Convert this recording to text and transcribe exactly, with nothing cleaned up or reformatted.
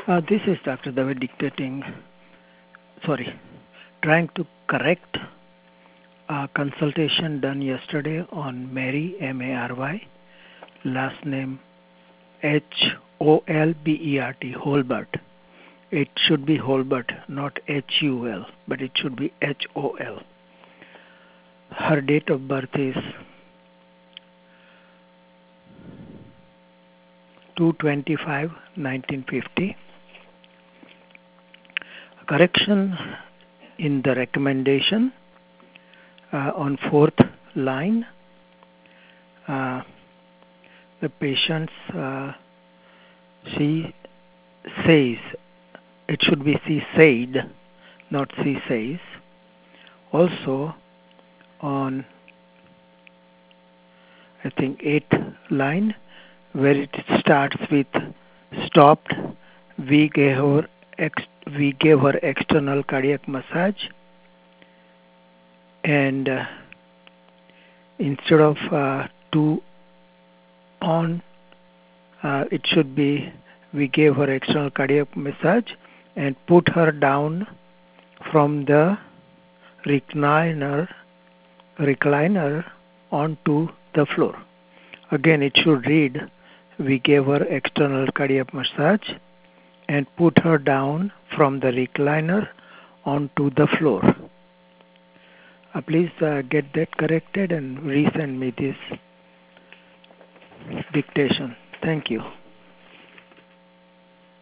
Uh, this is Doctor David dictating, sorry, trying to correct a consultation done yesterday on Mary, M A R Y, last name H O L B E R T, Holbert. It should be Holbert, not H U L, but it should be H O L. Her date of birth is two twenty-five nineteen fifty. Correction in the recommendation uh, on fourth line. Uh, the patient, uh, she says, it should be she said, not she says. Also on, I think, eighth line, where it starts with stopped, we gave her, ex- we gave her external cardiac massage, and uh, instead of uh, two on, uh, it should be we gave her external cardiac massage and put her down from the recliner recliner onto the floor. Again, it should read we gave her external cardiac massage and put her down from the recliner onto the floor. Uh, please uh, get that corrected and resend me this dictation. Thank you.